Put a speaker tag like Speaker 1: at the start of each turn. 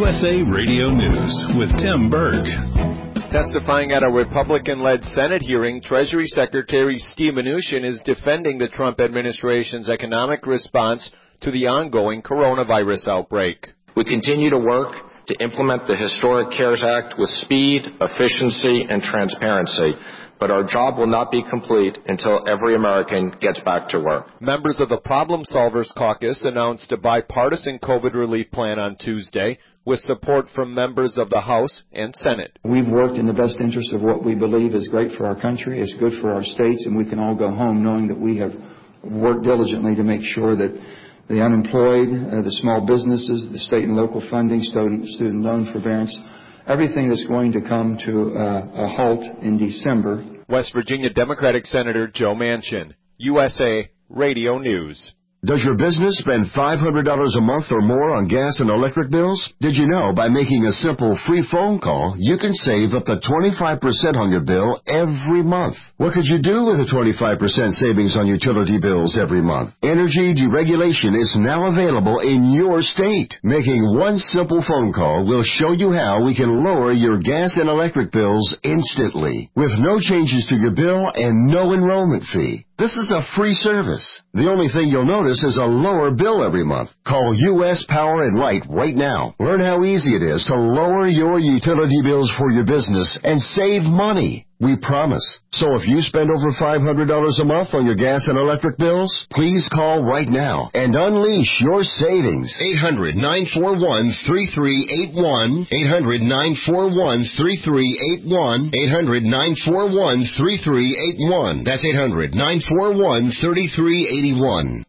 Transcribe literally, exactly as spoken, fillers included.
Speaker 1: U S A Radio News with Tim Berg.
Speaker 2: Testifying at a Republican-led Senate hearing, Treasury Secretary Steve Mnuchin is defending the Trump administration's economic response to the ongoing coronavirus outbreak.
Speaker 3: We continue to work to implement the historic CARES Act with speed, efficiency, and transparency. But our job will not be complete until every American gets back to work.
Speaker 2: Members of the Problem Solvers Caucus announced a bipartisan COVID relief plan on Tuesday with support from members of the House and Senate.
Speaker 4: We've worked in the best interest of what we believe is great for our country, is good for our states, and we can all go home knowing that we have worked diligently to make sure that the unemployed, uh, the small businesses, the state and local funding, student, student loan forbearance, everything that's going to come to uh, a halt in December.
Speaker 2: West Virginia Democratic Senator Joe Manchin, U S A Radio News.
Speaker 5: Does your business spend five hundred dollars a month or more on gas and electric bills? Did you know by making a simple free phone call, you can save up to twenty-five percent on your bill every month? What could you do with a twenty-five percent savings on utility bills every month? Energy deregulation is now available in your state. Making one simple phone call will show you how we can lower your gas and electric bills instantly, with no changes to your bill and no enrollment fee. This is a free service. The only thing you'll notice is a lower bill every month. Call U S Power and Light right now. Learn how easy it is to lower your utility bills for your business and save money. We promise. So if you spend over five hundred dollars a month on your gas and electric bills, please call right now and unleash your savings.
Speaker 6: eight hundred, nine four one, three three eight one. eight hundred, nine four one, three three eight one. eight hundred, nine four one, three three eight one. That's eight hundred, nine four one, three three eight one.